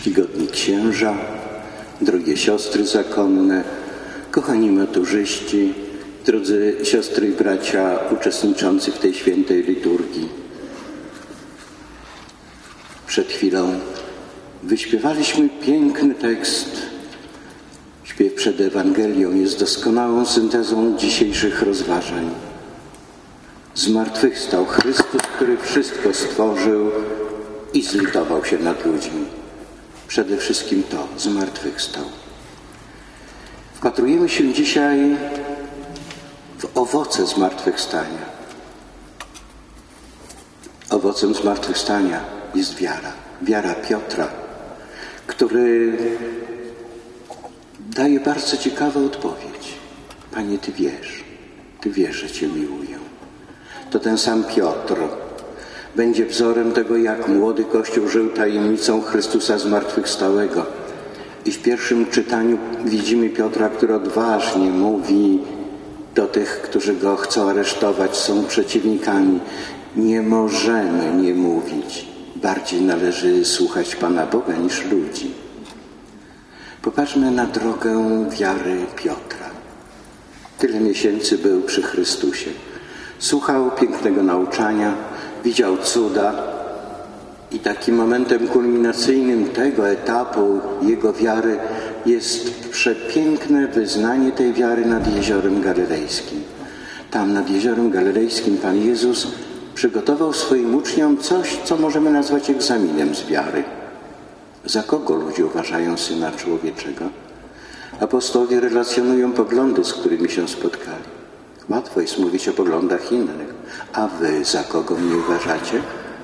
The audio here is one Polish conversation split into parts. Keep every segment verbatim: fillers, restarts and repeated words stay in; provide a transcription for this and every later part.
Czcigodni księża, drogie siostry zakonne, kochani maturzyści, drodzy siostry i bracia uczestniczący w tej świętej liturgii. Przed chwilą wyśpiewaliśmy piękny tekst. Śpiew przed Ewangelią jest doskonałą syntezą dzisiejszych rozważań. Zmartwychwstał Chrystus, który wszystko stworzył i zlitował się nad ludźmi. Przede wszystkim to, zmartwychwstał. Wpatrujemy się dzisiaj w owoce zmartwychwstania. Owocem zmartwychwstania jest wiara. Wiara Piotra, który daje bardzo ciekawą odpowiedź. Panie, Ty wiesz, Ty wiesz, że Cię miłuję. To ten sam Piotr będzie wzorem tego, jak młody Kościół żył tajemnicą Chrystusa zmartwychwstałego. I w pierwszym czytaniu widzimy Piotra, który odważnie mówi do tych, którzy go chcą aresztować, są przeciwnikami. Nie możemy nie mówić. Bardziej należy słuchać Pana Boga niż ludzi. Popatrzmy na drogę wiary Piotra. Tyle miesięcy był przy Chrystusie. Słuchał pięknego nauczania, widział cuda i takim momentem kulminacyjnym tego etapu jego wiary jest przepiękne wyznanie tej wiary nad Jeziorem Galilejskim. Tam nad Jeziorem Galilejskim Pan Jezus przygotował swoim uczniom coś, co możemy nazwać egzaminem z wiary. Za kogo ludzie uważają Syna Człowieczego? Apostołowie relacjonują poglądy, z którymi się spotkali. Łatwo jest mówić o poglądach innych. A wy za kogo mnie uważacie?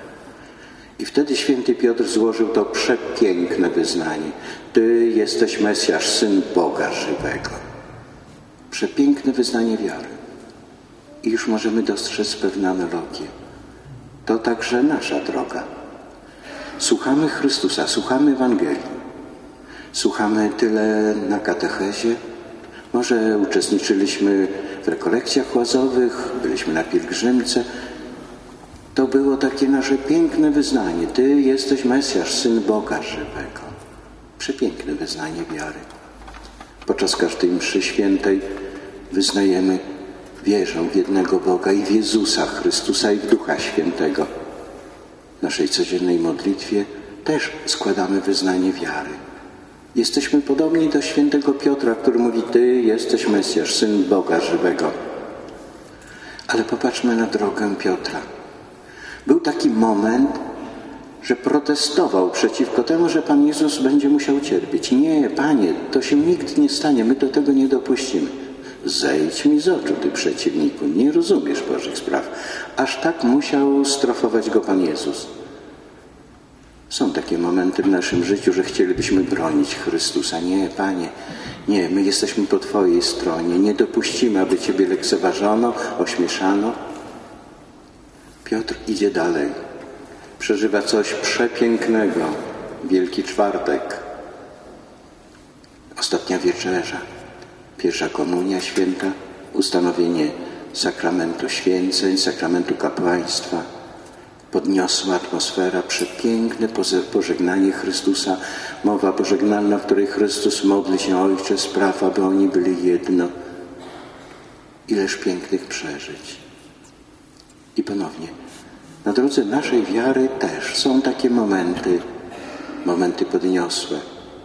I wtedy święty Piotr złożył to przepiękne wyznanie. Ty jesteś Mesjasz, Syn Boga żywego. Przepiękne wyznanie wiary. I już możemy dostrzec pewne analogie. To także nasza droga. Słuchamy Chrystusa, słuchamy Ewangelii. Słuchamy tyle na katechezie. Może uczestniczyliśmy w rekolekcjach łazowych, byliśmy na pielgrzymce. To było takie nasze piękne wyznanie. Ty jesteś Mesjasz, Syn Boga żywego. Przepiękne wyznanie wiary. Podczas każdej mszy świętej wyznajemy: wierzę w jednego Boga i w Jezusa Chrystusa i w Ducha Świętego. W naszej codziennej modlitwie też składamy wyznanie wiary. Jesteśmy podobni do świętego Piotra, który mówi: Ty jesteś Mesjasz, Syn Boga żywego. Ale popatrzmy na drogę Piotra. Był taki moment, że protestował przeciwko temu, że Pan Jezus będzie musiał cierpieć. Nie, Panie, to się nigdy nie stanie, my do tego nie dopuścimy. Zejdź mi z oczu, Ty przeciwniku, nie rozumiesz Bożych spraw. Aż tak musiał strofować go Pan Jezus. Są takie momenty w naszym życiu, że chcielibyśmy bronić Chrystusa. Nie, Panie, nie, my jesteśmy po Twojej stronie. Nie dopuścimy, aby Ciebie lekceważono, ośmieszano. Piotr idzie dalej. Przeżywa coś przepięknego. Wielki Czwartek. Ostatnia wieczerza. Pierwsza komunia święta. Ustanowienie sakramentu święceń, sakramentu kapłaństwa. Podniosła atmosfera, przepiękne pożegnanie Chrystusa, mowa pożegnalna, w której Chrystus modli się: Ojcze, spraw, aby oni byli jedno. Ileż pięknych przeżyć. I ponownie, na drodze naszej wiary też są takie momenty, momenty podniosłe.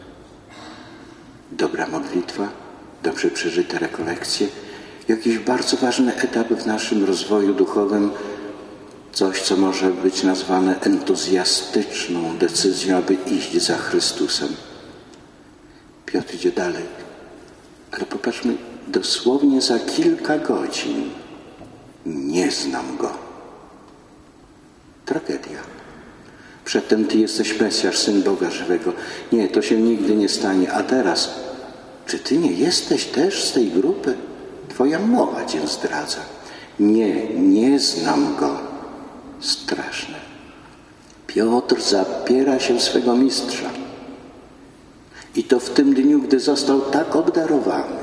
Dobra modlitwa, dobrze przeżyte rekolekcje, jakiś bardzo ważny etap w naszym rozwoju duchowym, coś, co może być nazwane entuzjastyczną decyzją, aby iść za Chrystusem. Piotr idzie dalej. Ale popatrzmy, dosłownie za kilka godzin nie znam Go. Tragedia. Przedtem Ty jesteś Mesjasz, Syn Boga żywego. Nie, to się nigdy nie stanie. A teraz, czy Ty nie jesteś też z tej grupy? Twoja mowa Cię zdradza. Nie, nie znam Go. Straszne. Piotr zapiera się swego mistrza. I to w tym dniu, gdy został tak obdarowany.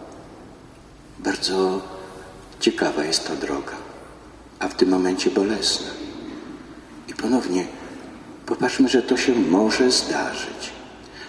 Bardzo ciekawa jest ta droga, a w tym momencie bolesna. I ponownie popatrzmy, że to się może zdarzyć.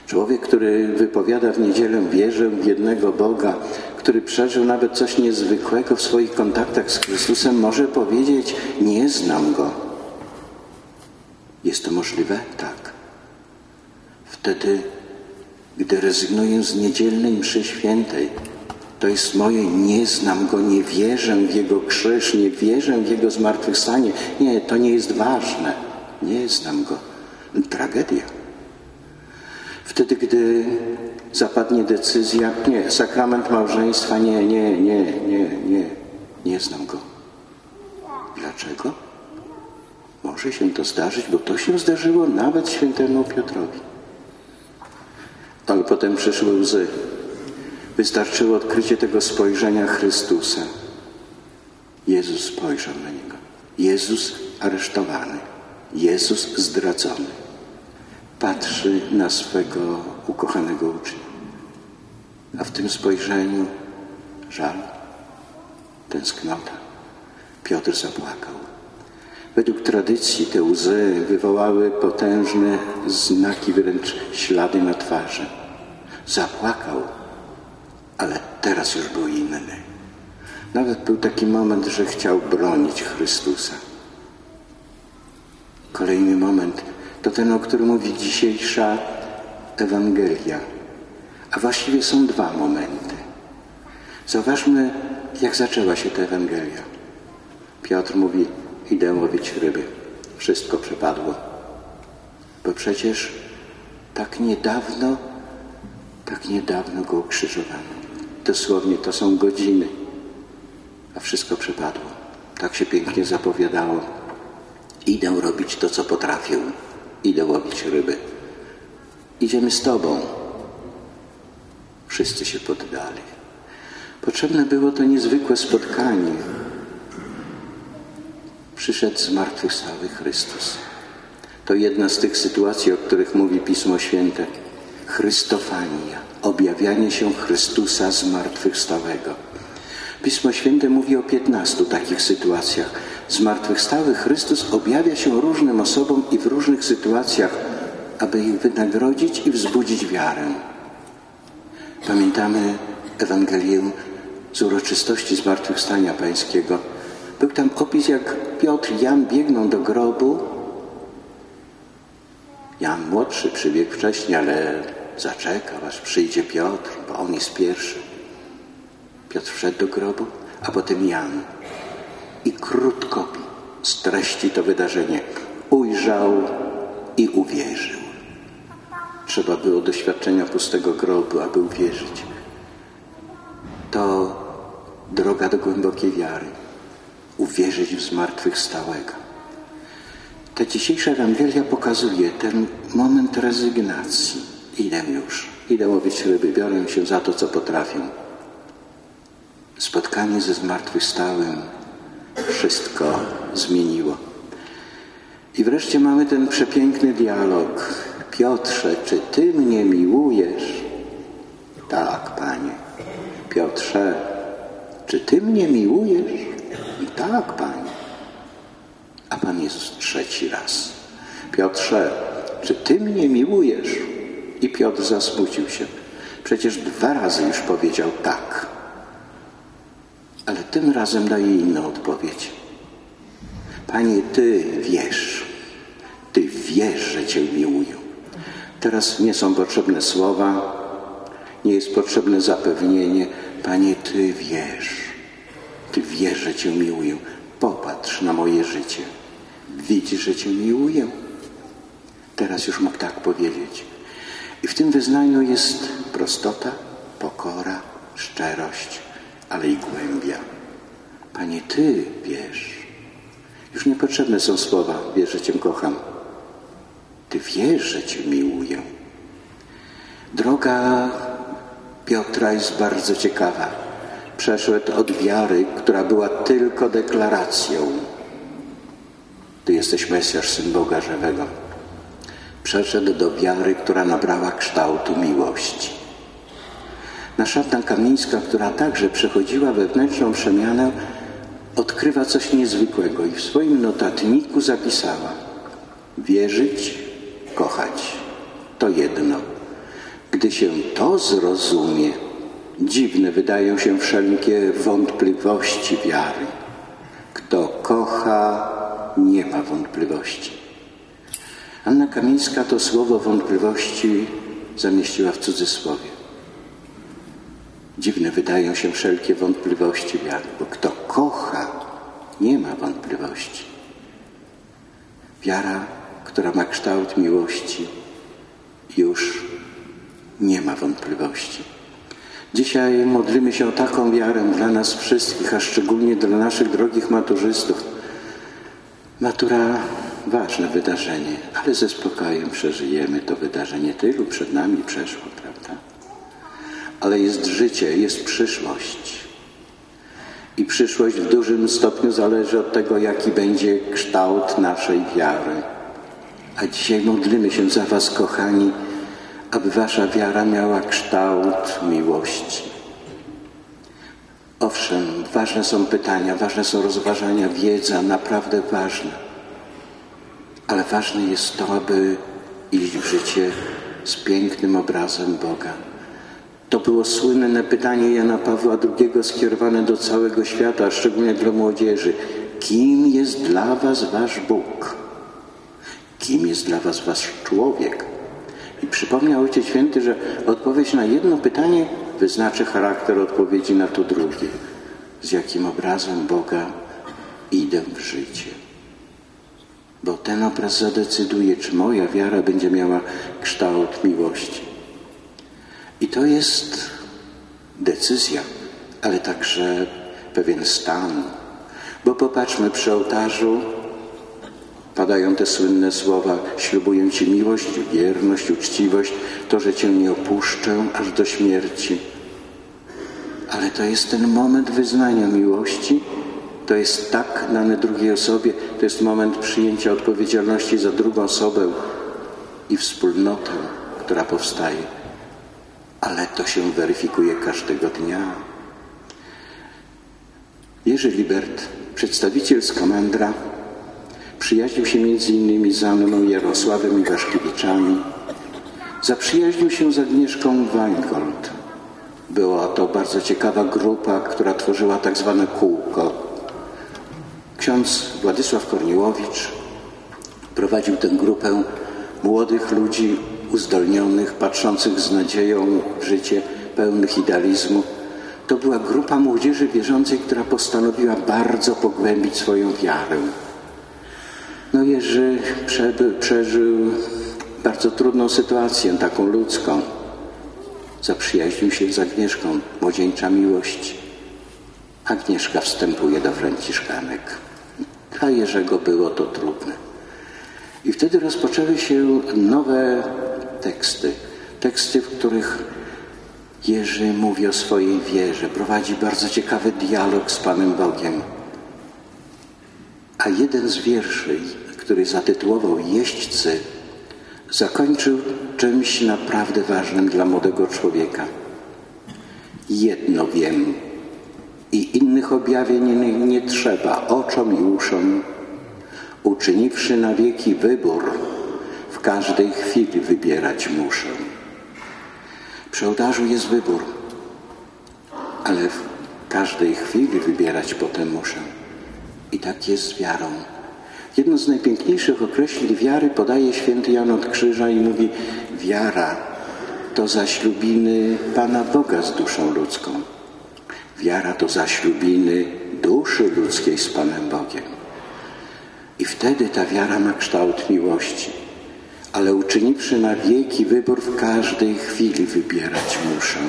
Człowiek, który wypowiada w niedzielę wierzę w jednego Boga, który przeżył nawet coś niezwykłego w swoich kontaktach z Chrystusem, może powiedzieć: nie znam Go. Jest to możliwe? Tak. Wtedy, gdy rezygnuję z niedzielnej mszy świętej, to jest moje nie znam Go, nie wierzę w Jego krzyż, nie wierzę w Jego zmartwychwstanie. Nie, to nie jest ważne. Nie znam Go. Tragedia. Wtedy, gdy zapadnie decyzja, nie, sakrament małżeństwa, nie, nie, nie, nie, nie, nie znam Go. Dlaczego? Może się to zdarzyć, bo to się zdarzyło nawet świętemu Piotrowi. Ale potem przyszły łzy. Wystarczyło odkrycie tego spojrzenia Chrystusa. Jezus spojrzał na Niego. Jezus aresztowany. Jezus zdradzony. Patrzy na swego ukochanego ucznia. A w tym spojrzeniu żal, tęsknota. Piotr zapłakał. Według tradycji te łzy wywołały potężne znaki, wręcz ślady na twarzy. Zapłakał, ale teraz już był inny. Nawet był taki moment, że chciał bronić Chrystusa. Kolejny moment to ten, o którym mówi dzisiejsza Ewangelia. A właściwie są dwa momenty. Zauważmy, jak zaczęła się ta Ewangelia. Piotr mówi: idę łowić ryby. Wszystko przepadło. Bo przecież tak niedawno, tak niedawno go ukrzyżowano. Dosłownie to są godziny. A wszystko przepadło. Tak się pięknie zapowiadało. Idę robić to, co potrafię. Idę łowić ryby. Idziemy z Tobą. Wszyscy się poddali. Potrzebne było to niezwykłe spotkanie. Przyszedł zmartwychwstały Chrystus. To jedna z tych sytuacji, o których mówi Pismo Święte. Chrystofania. Objawianie się Chrystusa zmartwychwstałego. Pismo Święte mówi o piętnastu takich sytuacjach. Zmartwychwstały Chrystus objawia się różnym osobom i w różnych sytuacjach, aby ich wynagrodzić i wzbudzić wiarę. Pamiętamy Ewangelię z uroczystości Zmartwychwstania Pańskiego. Był tam opis, jak Piotr i Jan biegną do grobu. Jan młodszy przybiegł wcześniej, ale zaczekał, aż przyjdzie Piotr, bo on jest pierwszy. Piotr wszedł do grobu, a potem Jan. I krótko streści to wydarzenie. Ujrzał i uwierzył. Trzeba było doświadczenia pustego grobu, aby uwierzyć. To droga do głębokiej wiary. Uwierzyć w zmartwychwstałego. Ta dzisiejsza Ewangelia pokazuje ten moment rezygnacji. Idę już. Idę łowić ryby. Biorę się za to, co potrafię. Spotkanie ze zmartwychwstałym wszystko zmieniło. I wreszcie mamy ten przepiękny dialog. Piotrze, czy Ty mnie miłujesz? Tak, Panie. Piotrze, czy Ty mnie miłujesz? I tak, Panie. A Pan Jezus trzeci raz. Piotrze, czy Ty mnie miłujesz? I Piotr zasmucił się. Przecież dwa razy już powiedział tak. Ale tym razem daje inną odpowiedź. Panie, Ty wiesz. Ty wiesz, że Cię miłuję. Teraz nie są potrzebne słowa, nie jest potrzebne zapewnienie. Panie, Ty wiesz. Ty wiesz, że Cię miłuję. Popatrz na moje życie. Widzisz, że Cię miłuję. Teraz już mógł tak powiedzieć. I w tym wyznaniu jest prostota, pokora, szczerość, ale i głębia. Panie, Ty wiesz. Już niepotrzebne są słowa. Wiesz, że Cię kocham. Ty wiesz, że Cię miłuję. Droga Piotra jest bardzo ciekawa. Przeszedł od wiary, która była tylko deklaracją. Ty jesteś Mesjasz, Syn Boga żywego. Przeszedł do wiary, która nabrała kształtu miłości. Nasza Anna Kamińska, która także przechodziła wewnętrzną przemianę, odkrywa coś niezwykłego i w swoim notatniku zapisała: wierzyć, kochać. To jedno. Gdy się to zrozumie, dziwne wydają się wszelkie wątpliwości wiary. Kto kocha, nie ma wątpliwości. Anna Kamińska to słowo wątpliwości zamieściła w cudzysłowie. Dziwne wydają się wszelkie wątpliwości wiary, bo kto kocha, nie ma wątpliwości. Wiara, która ma kształt miłości, już nie ma wątpliwości. Dzisiaj modlimy się o taką wiarę dla nas wszystkich, a szczególnie dla naszych drogich maturzystów. Matura, ważne wydarzenie, ale ze spokojem przeżyjemy to wydarzenie. Tylu przed nami przeszło, prawda? Ale jest życie, jest przyszłość. I przyszłość w dużym stopniu zależy od tego, jaki będzie kształt naszej wiary. A dzisiaj modlimy się za was, kochani, aby wasza wiara miała kształt miłości. Owszem, ważne są pytania, ważne są rozważania, wiedza, naprawdę ważna. Ale ważne jest to, aby iść w życie z pięknym obrazem Boga. To było słynne pytanie Jana Pawła drugiego skierowane do całego świata, a szczególnie dla młodzieży. Kim jest dla was wasz Bóg? Kim jest dla was wasz człowiek? I przypomniał Ojciec Święty, że odpowiedź na jedno pytanie wyznaczy charakter odpowiedzi na to drugie. Z jakim obrazem Boga idę w życie? Bo ten obraz zadecyduje, czy moja wiara będzie miała kształt miłości. I to jest decyzja, ale także pewien stan. Bo popatrzmy, przy ołtarzu padają te słynne słowa: ślubuję ci miłość, wierność, uczciwość, to, że cię nie opuszczę aż do śmierci. Ale to jest ten moment wyznania miłości, to jest tak dane drugiej osobie, to jest moment przyjęcia odpowiedzialności za drugą osobę i wspólnotę, która powstaje. Ale to się weryfikuje każdego dnia. Jerzy Libert, przedstawiciel z Komendra, przyjaźnił się między innymi z Anną Jarosławem Iwaszkiewiczami. Zaprzyjaźnił się z Agnieszką Weingold. Była to bardzo ciekawa grupa, która tworzyła tak zwane kółko. Ksiądz Władysław Korniłowicz prowadził tę grupę młodych ludzi uzdolnionych, patrzących z nadzieją w życie, pełnych idealizmu. To była grupa młodzieży wierzącej, która postanowiła bardzo pogłębić swoją wiarę. No Jerzy przebył, przeżył bardzo trudną sytuację, taką ludzką. Zaprzyjaźnił się z Agnieszką, młodzieńcza miłość. Agnieszka wstępuje do franciszkanek. Dla Jerzego było to trudne. I wtedy rozpoczęły się nowe teksty. Teksty, w których Jerzy mówi o swojej wierze. Prowadzi bardzo ciekawy dialog z Panem Bogiem. A jeden z wierszy, który zatytułował Jeźdźcy, zakończył czymś naprawdę ważnym dla młodego człowieka. Jedno wiem i innych objawień nie trzeba oczom i uszom, uczyniwszy na wieki wybór, w każdej chwili wybierać muszę. Przy ołtarzu jest wybór, ale w każdej chwili wybierać potem muszę. I tak jest z wiarą. Jedno z najpiękniejszych określeń wiary podaje święty Jan od Krzyża i mówi: wiara to zaślubiny Pana Boga z duszą ludzką. Wiara to zaślubiny duszy ludzkiej z Panem Bogiem. I wtedy ta wiara ma kształt miłości. Ale uczyniwszy na wieki wybór, w każdej chwili wybierać muszę.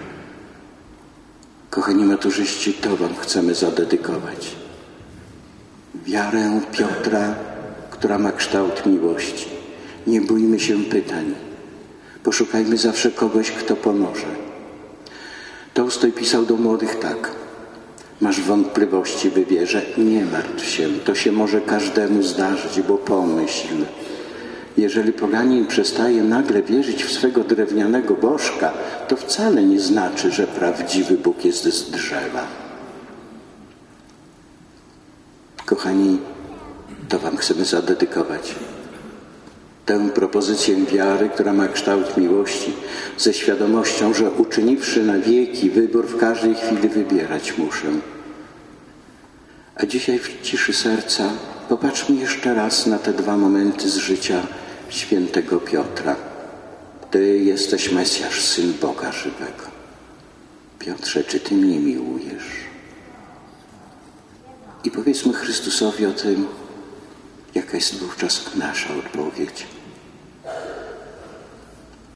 Kochani maturzyści, to wam chcemy zadedykować. Wiarę Piotra, która ma kształt miłości. Nie bójmy się pytań. Poszukajmy zawsze kogoś, kto pomoże. Tolstoj pisał do młodych tak: masz wątpliwości w wierze? Nie martw się, to się może każdemu zdarzyć, bo pomyśl. Jeżeli poganin przestaje nagle wierzyć w swego drewnianego bożka, to wcale nie znaczy, że prawdziwy Bóg jest z drzewa. Kochani, to wam chcemy zadedykować. tę propozycję wiary, która ma kształt miłości, ze świadomością, że uczyniwszy na wieki wybór, w każdej chwili wybierać muszę. A dzisiaj w ciszy serca popatrzmy jeszcze raz na te dwa momenty z życia świętego Piotra. Ty jesteś Mesjasz, Syn Boga żywego. Piotrze, czy Ty mnie miłujesz? I powiedzmy Chrystusowi o tym, jaka jest wówczas nasza odpowiedź.